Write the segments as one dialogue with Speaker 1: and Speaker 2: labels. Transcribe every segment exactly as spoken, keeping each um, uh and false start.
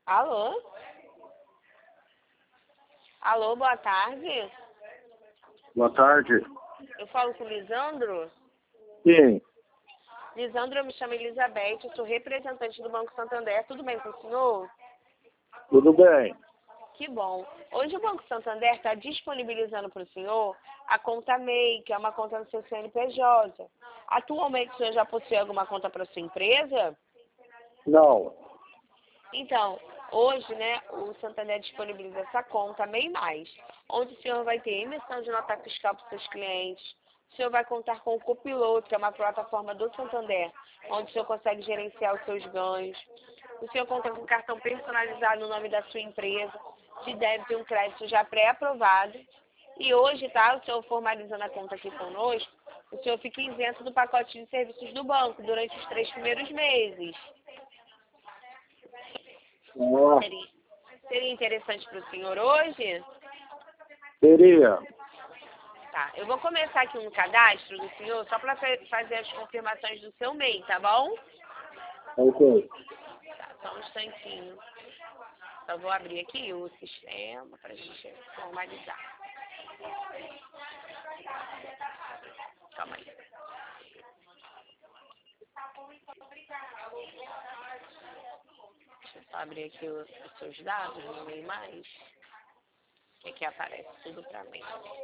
Speaker 1: Alô? Alô, boa tarde.
Speaker 2: Boa tarde.
Speaker 1: Eu falo com o Lisandro?
Speaker 2: Sim.
Speaker 1: Lisandro, eu me chamo Elizabeth, eu sou representante do Banco Santander. Tudo bem com o senhor?
Speaker 2: Tudo bem.
Speaker 1: Que bom. Hoje o Banco Santander está disponibilizando para o senhor a conta M E I, que é uma conta no seu C N P J. Atualmente o senhor já possui alguma conta para sua empresa?
Speaker 2: Não.
Speaker 1: Então, hoje, né, o Santander disponibiliza essa conta M E I mais, onde o senhor vai ter emissão de nota fiscal para os seus clientes. O senhor vai contar com o Copiloto, que é uma plataforma do Santander, onde o senhor consegue gerenciar os seus ganhos. O senhor conta com cartão personalizado no nome da sua empresa, de débito e um crédito já pré-aprovado. E hoje, tá, o senhor formalizando a conta aqui conosco, o senhor fica isento do pacote de serviços do banco durante os três primeiros meses.
Speaker 2: Ah,
Speaker 1: Seria, seria interessante para o senhor hoje?
Speaker 2: seria.
Speaker 1: Tá, eu vou começar aqui um cadastro do senhor, só para fazer as confirmações do seu M E I, tá bom?
Speaker 2: Ok.
Speaker 1: Tá, só um instantinho. Só vou abrir aqui o sistema para a gente formalizar. Calma aí. Deixa eu só abrir aqui os, os seus dados no M E I mais. Que aqui aparece tudo para mim.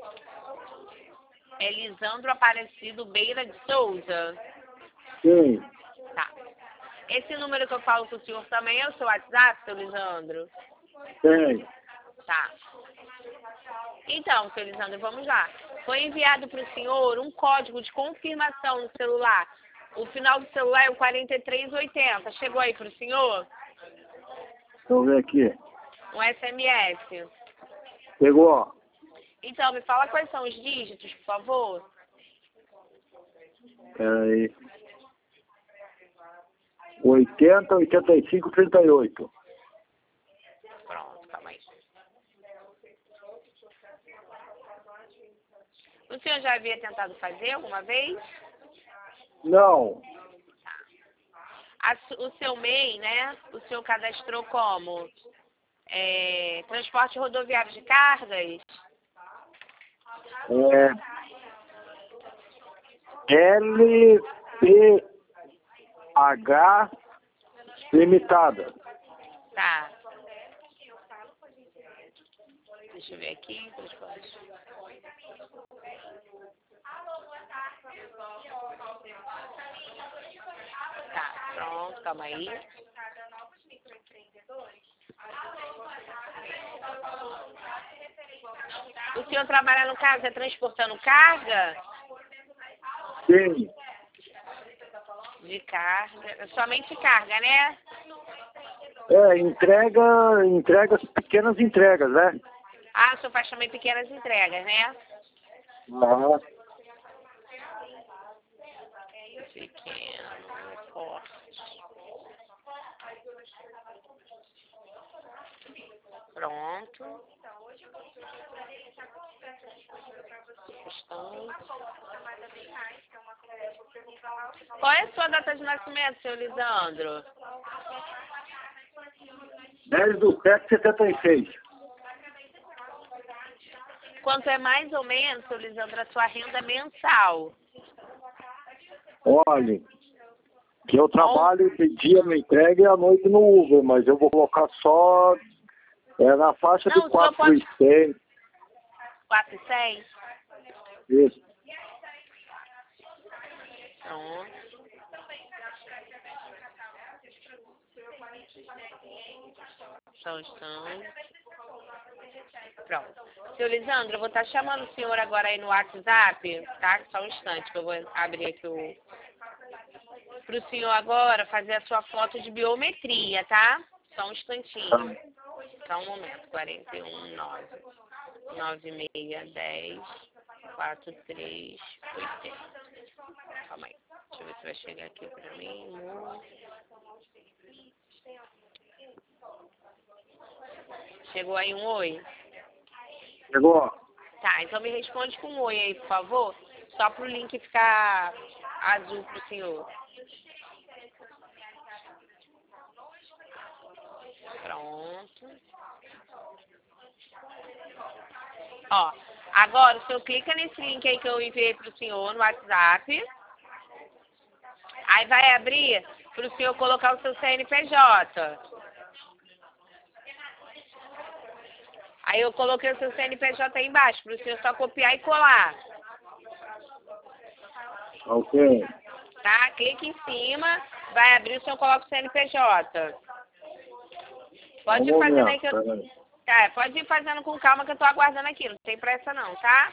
Speaker 1: É Lisandro Aparecido Beira de Souza.
Speaker 2: Sim.
Speaker 1: Tá. Esse número que eu falo com o senhor também é o seu WhatsApp, seu Lisandro?
Speaker 2: Tem.
Speaker 1: Tá. Então, seu Lisandro, vamos lá. Foi enviado para o senhor um código de confirmação no celular. O final do celular é o quarenta e três oitenta. Chegou aí para o senhor?
Speaker 2: Deixa eu ver aqui.
Speaker 1: Um S M S.
Speaker 2: Pegou.
Speaker 1: Então, me fala quais são os dígitos, por favor.
Speaker 2: Peraí. oitenta, oitenta e cinco, trinta e oito.
Speaker 1: Pronto, calma aí. O senhor já havia tentado fazer alguma vez?
Speaker 2: Não.
Speaker 1: A su- o seu M E I, né? O senhor cadastrou como? É, transporte rodoviário de cargas?
Speaker 2: É L P H limitada.
Speaker 1: Tá. Deixa eu ver aqui. Transporte. Tá, pronto, calma aí. O senhor trabalha no caso, é transportando carga?
Speaker 2: Sim.
Speaker 1: De carga, somente carga, né?
Speaker 2: É, entrega, entregas, pequenas entregas, né?
Speaker 1: Ah, o senhor faz também pequenas entregas, né?
Speaker 2: Aham.
Speaker 1: Pequeno, forte. Pronto. Qual é a sua data de nascimento, seu Lisandro?
Speaker 2: dez do sete, setenta e seis.
Speaker 1: Quanto é mais ou menos, seu Lisandro, a sua renda mensal?
Speaker 2: Olha, que eu trabalho de dia no entrega e à noite no Uber, mas eu vou colocar só é, na faixa
Speaker 1: Não,
Speaker 2: de
Speaker 1: o senhor
Speaker 2: quatro
Speaker 1: pode...
Speaker 2: e cem.
Speaker 1: quatro e cem?
Speaker 2: Isso.
Speaker 1: Pronto. Só um instante. Pronto. Seu Lisandro, eu vou estar chamando o senhor agora aí no WhatsApp, tá? Só um instante que eu vou abrir aqui o... Para o senhor agora fazer a sua foto de biometria, tá? Só um instantinho. Só um momento. quarenta e um, nove, nove seis, dez, quatro três, oitenta. Calma aí. Deixa eu ver se vai chegar aqui pra mim. Chegou aí um oi?
Speaker 2: Chegou?
Speaker 1: Tá, então me responde com um oi aí, por favor. Só pro link ficar azul pro senhor. Pronto. Pronto. Ó, agora o senhor clica nesse link aí que eu enviei pro senhor no WhatsApp. Aí vai abrir pro senhor colocar o seu C N P J. Aí eu coloquei o seu C N P J aí embaixo, pro senhor só copiar e colar.
Speaker 2: Ok.
Speaker 1: Tá? Clique em cima, vai abrir, o senhor coloca o C N P J. Pode
Speaker 2: Um
Speaker 1: ir fazendo
Speaker 2: momento,
Speaker 1: aí que eu...
Speaker 2: peraí.
Speaker 1: Tá, pode ir fazendo com calma que eu tô aguardando aqui, não tem pressa não, tá?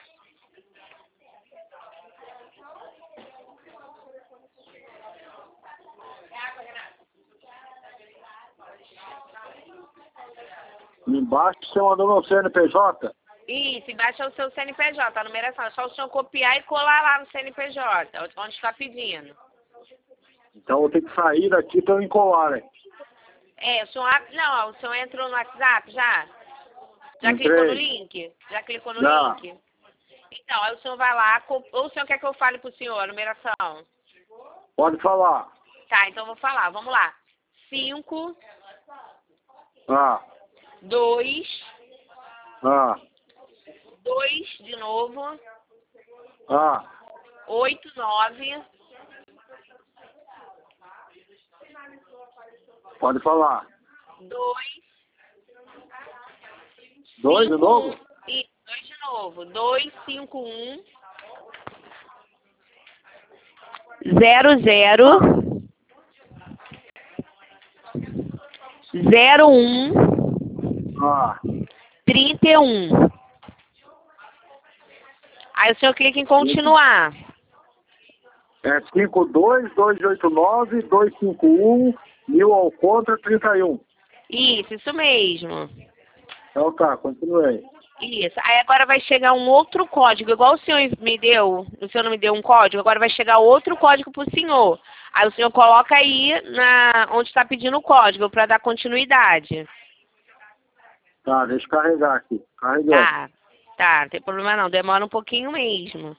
Speaker 2: Embaixo você mandou meu C N P J?
Speaker 1: Isso, embaixo é o seu C N P J, a numeração. É só o senhor copiar e colar lá no C N P J, onde está pedindo.
Speaker 2: Então eu vou ter que sair daqui para eu encolar, né?
Speaker 1: É, o senhor... Não, o senhor entrou no WhatsApp já? Já
Speaker 2: Entrei.
Speaker 1: clicou no link? Já clicou no
Speaker 2: Já.
Speaker 1: link? Então, aí o senhor vai lá, ou o senhor quer que eu fale pro senhor a numeração?
Speaker 2: Pode falar.
Speaker 1: Tá, então eu vou falar, vamos lá. cinco,
Speaker 2: Ah,
Speaker 1: dois,
Speaker 2: ah,
Speaker 1: dois de novo,
Speaker 2: ah.
Speaker 1: oito, nove,
Speaker 2: Pode falar.
Speaker 1: dois,
Speaker 2: Dois de novo?
Speaker 1: e dois de novo, dois, cinco, um, zero, zero, zero, um,
Speaker 2: Ah,
Speaker 1: trinta e um. Aí o senhor clica em continuar.
Speaker 2: é cinco dois, dois oito nove, dois cinco um, mil ao contra, trinta e um.
Speaker 1: Isso, isso mesmo.
Speaker 2: Então tá, continuei.
Speaker 1: Isso. Aí agora vai chegar um outro código, igual o senhor me deu, o senhor não me deu um código, agora vai chegar outro código pro senhor. Aí o senhor coloca aí na, onde está pedindo o código para dar continuidade.
Speaker 2: Tá, deixa eu carregar aqui. Carregando.
Speaker 1: Tá, tá, não tem problema não, demora um pouquinho mesmo.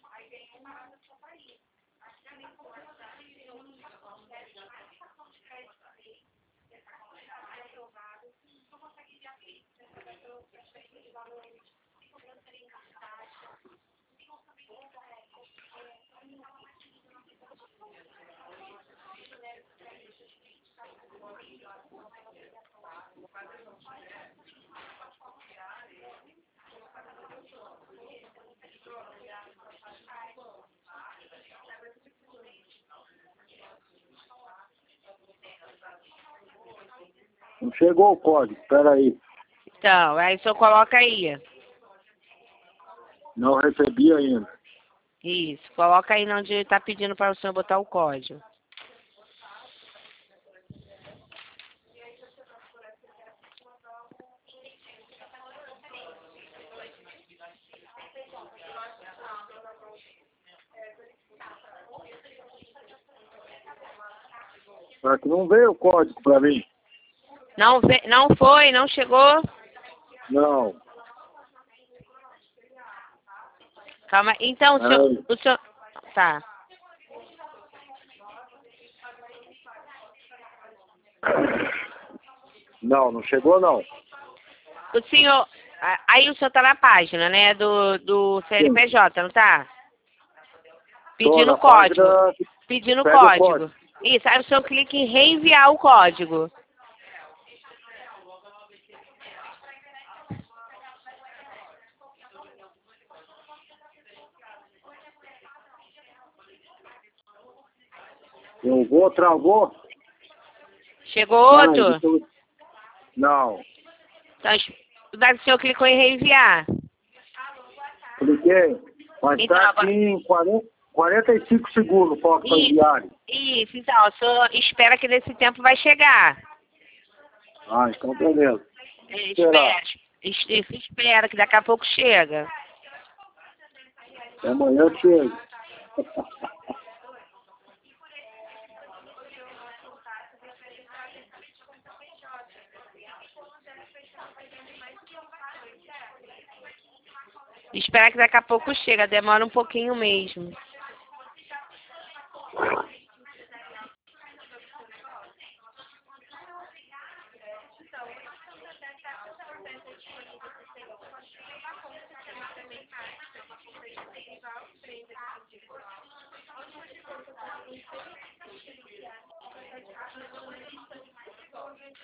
Speaker 2: Não chegou o código, espera aí.
Speaker 1: Então, aí o senhor coloca aí.
Speaker 2: Não recebi ainda.
Speaker 1: Isso, coloca aí onde está pedindo para o senhor botar o código.
Speaker 2: Só que não veio o código pra mim.
Speaker 1: Não, ve- não foi, não chegou?
Speaker 2: Não.
Speaker 1: Calma, então o
Speaker 2: Pera
Speaker 1: senhor,
Speaker 2: aí.
Speaker 1: o senhor... Tá.
Speaker 2: Não, não chegou não.
Speaker 1: O senhor... a- Aí o senhor tá na página, né, do, do C N P J, não tá?
Speaker 2: Tô
Speaker 1: Pedindo
Speaker 2: na
Speaker 1: o código.
Speaker 2: página.
Speaker 1: Pedindo o
Speaker 2: Pega o
Speaker 1: código.
Speaker 2: código.
Speaker 1: Isso, aí o senhor clica em reenviar o código.
Speaker 2: Eu vou, travou.
Speaker 1: Chegou
Speaker 2: Pera aí,
Speaker 1: outro?
Speaker 2: deixa eu- Não.
Speaker 1: Então, mas o senhor clicou em reenviar.
Speaker 2: Cliquei. Mas
Speaker 1: Então,
Speaker 2: tá
Speaker 1: agora-
Speaker 2: aqui em quarenta, quarenta e cinco segundos para
Speaker 1: Isso.
Speaker 2: enviar.
Speaker 1: Isso, então, o senhor espera que nesse tempo vai chegar.
Speaker 2: Ah, então beleza.
Speaker 1: É,
Speaker 2: Esperar.
Speaker 1: Espera, es- es- espera que daqui a pouco chega.
Speaker 2: Até amanhã eu chego.
Speaker 1: Espera que daqui a pouco chega, demora um pouquinho mesmo.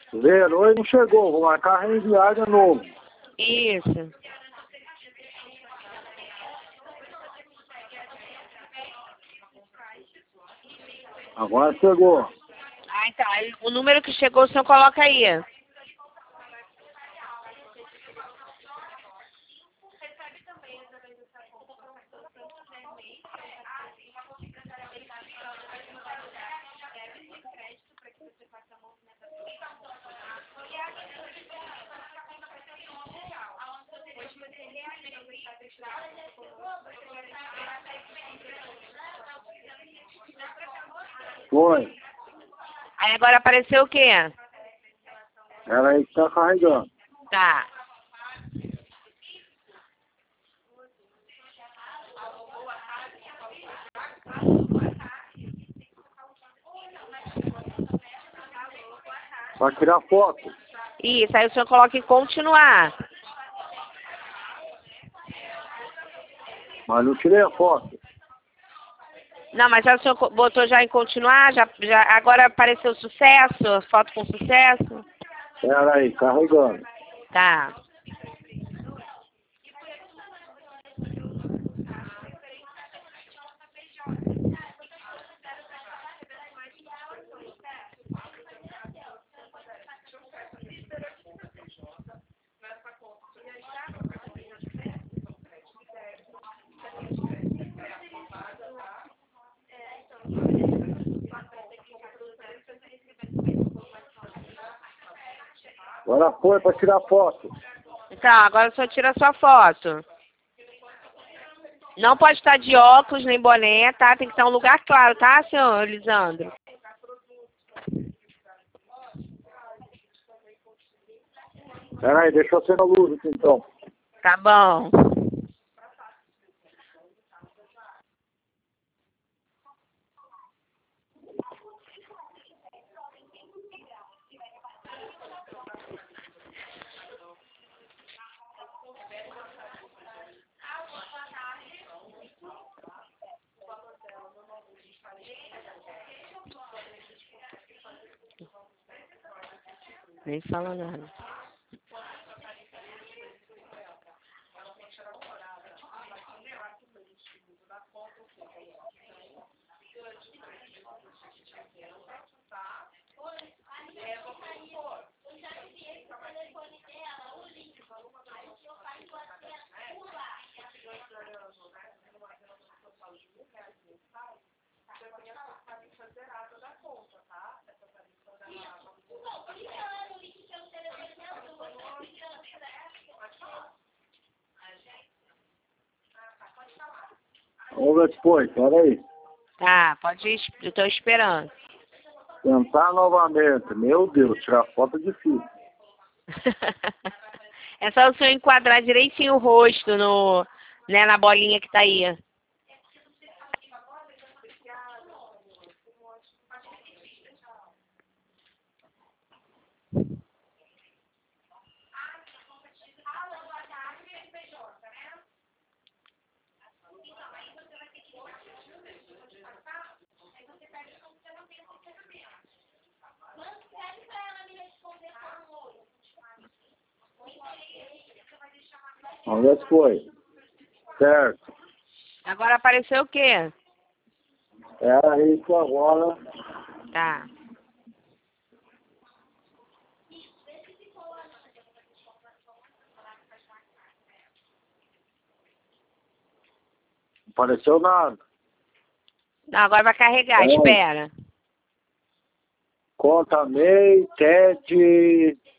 Speaker 2: Zerou e não chegou. Vou marcar reenviar de novo.
Speaker 1: Isso.
Speaker 2: Agora chegou.
Speaker 1: Ah, então. Aí, o número que chegou, o senhor coloca aí.
Speaker 2: Foi.
Speaker 1: Aí agora apareceu o quê?
Speaker 2: Ela aí que tá carregando.
Speaker 1: Tá.
Speaker 2: Vai tirar foto.
Speaker 1: Isso, aí o senhor coloca em continuar.
Speaker 2: Mas não tirei a foto.
Speaker 1: Não, mas já o senhor co- botou já em continuar, já, já, agora apareceu sucesso, foto com sucesso.
Speaker 2: Pera aí, carregando.
Speaker 1: Tá.
Speaker 2: Agora foi para tirar foto.
Speaker 1: Então, agora o senhor tira a sua foto. Não pode estar de óculos nem boné, tá? Tem que estar em um lugar claro, tá, senhor Lisandro?
Speaker 2: Pera aí, deixa eu acender a luz aqui então.
Speaker 1: Tá bom. Nem fala nada.
Speaker 2: Vamos ver depois, pera aí.
Speaker 1: Tá, pode ir, eu tô esperando.
Speaker 2: Tentar novamente. Meu Deus, tirar foto é difícil.
Speaker 1: É só o senhor enquadrar direitinho o rosto no, né, na bolinha que tá aí.
Speaker 2: Vamos ver se foi. Certo.
Speaker 1: Agora apareceu o quê?
Speaker 2: Era isso agora.
Speaker 1: Tá.
Speaker 2: Não apareceu nada.
Speaker 1: Não, agora vai carregar,
Speaker 2: Oi.
Speaker 1: espera.
Speaker 2: Conta M E I, T E D,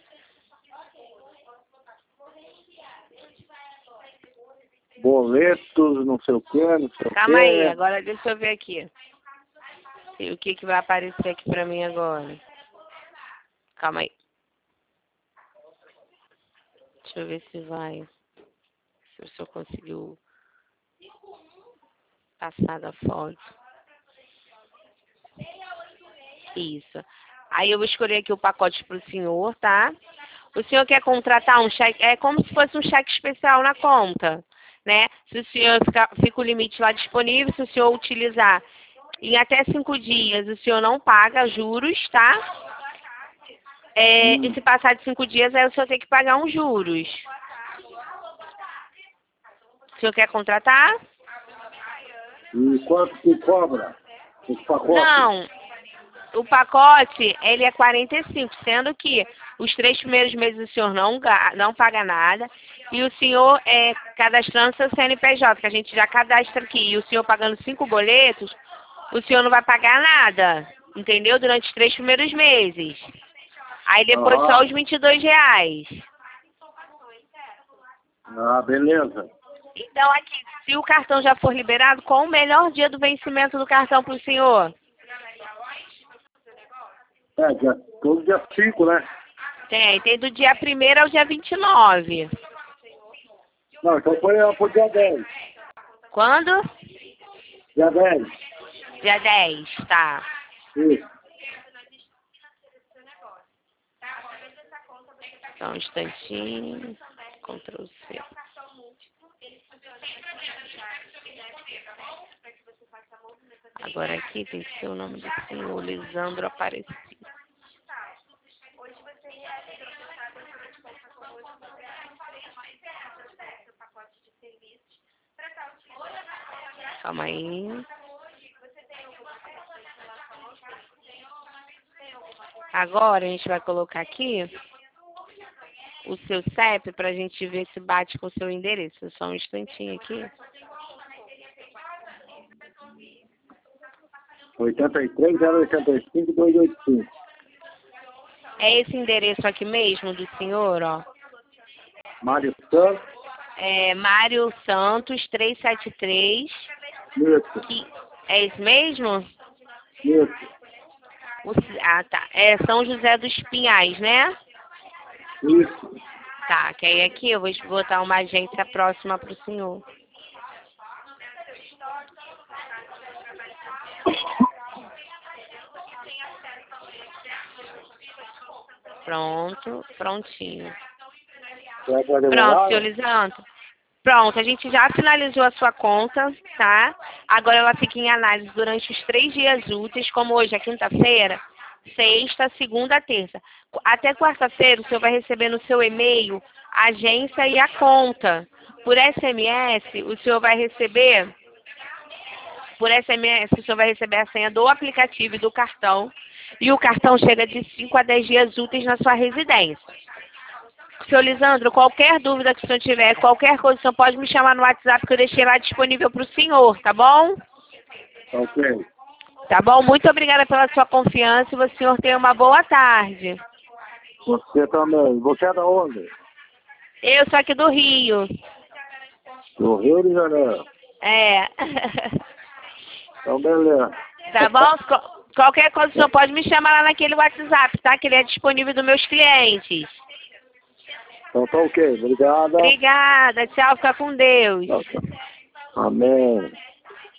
Speaker 2: boletos, não sei o que, não sei
Speaker 1: Calma
Speaker 2: o
Speaker 1: aí,
Speaker 2: que.
Speaker 1: agora deixa eu ver aqui. E o que que vai aparecer aqui pra mim agora? Calma aí. Deixa eu ver se vai. Se o senhor conseguiu passar da foto. Isso. Aí eu vou escolher aqui o pacote pro senhor, tá? O senhor quer contratar um cheque, é como se fosse um cheque especial na conta, né? Se o senhor ficar, fica o limite lá disponível, se o senhor utilizar em até cinco dias, o senhor não paga juros, tá? É,
Speaker 2: Hum.
Speaker 1: E se passar de cinco dias, aí o senhor tem que pagar uns juros. O senhor quer contratar?
Speaker 2: E quanto que cobra esse pacote?
Speaker 1: Não. O pacote, ele é quarenta e cinco, sendo que os três primeiros meses o senhor não, ga- não paga nada e o senhor é cadastrando seu C N P J, que a gente já cadastra aqui, e o senhor pagando cinco boletos, o senhor não vai pagar nada, entendeu? Durante os três primeiros meses. Aí depois
Speaker 2: Aham.
Speaker 1: só os vinte e dois reais.
Speaker 2: Ah, beleza.
Speaker 1: Então aqui, se o cartão já for liberado, qual o melhor dia do vencimento do cartão para o senhor?
Speaker 2: É, dia, todo dia cinco, né?
Speaker 1: Tem, tem do dia primeiro ao dia vinte e nove.
Speaker 2: Não, então foi pro dia dez.
Speaker 1: Quando?
Speaker 2: Dia dez.
Speaker 1: Dia dez, tá.
Speaker 2: Isso.
Speaker 1: Só um instantinho. Ctrl C. Agora aqui tem que ser o nome do senhor, Lisandro Aparecido. Calma aí. Agora a gente vai colocar aqui o seu C E P pra gente ver se bate com o seu endereço. Só um instantinho aqui.
Speaker 2: oitenta e três, zero oitenta e cinco, duzentos e oitenta e cinco.
Speaker 1: É esse endereço aqui mesmo do senhor, ó.
Speaker 2: Mário Santos.
Speaker 1: É Mário Santos trezentos e setenta e três.
Speaker 2: Isso.
Speaker 1: Que é esse mesmo?
Speaker 2: Isso.
Speaker 1: O, ah, tá. É São José dos Pinhais, né?
Speaker 2: Isso.
Speaker 1: Tá, que aí aqui eu vou botar uma agência próxima pro senhor. Pronto, prontinho.
Speaker 2: Vai pra
Speaker 1: Pronto,
Speaker 2: demorar?
Speaker 1: senhor Lisandro. Pronto, a gente já finalizou a sua conta, tá? Agora ela fica em análise durante os três dias úteis, como hoje é quinta-feira, sexta, segunda, terça. Até quarta-feira o senhor vai receber no seu e-mail a agência e a conta. Por S M S, o senhor vai receber, por S M S, o senhor vai receber a senha do aplicativo e do cartão. E o cartão chega de cinco a dez dias úteis na sua residência. Senhor Lisandro, qualquer dúvida que o senhor tiver, qualquer coisa, o senhor pode me chamar no WhatsApp que eu deixei lá disponível para o senhor, tá bom?
Speaker 2: Ok.
Speaker 1: Tá bom? Muito obrigada pela sua confiança e o senhor tenha uma boa tarde.
Speaker 2: Você também. Você é da onde?
Speaker 1: Eu sou aqui do Rio.
Speaker 2: Do Rio de Janeiro.
Speaker 1: É.
Speaker 2: Então, beleza.
Speaker 1: Tá bom? Qual- Qualquer coisa, o senhor pode me chamar lá naquele WhatsApp, tá? Que ele é disponível dos meus clientes.
Speaker 2: Então tá ok. Obrigado.
Speaker 1: Obrigada. Tchau. Fica com Deus.
Speaker 2: Amém.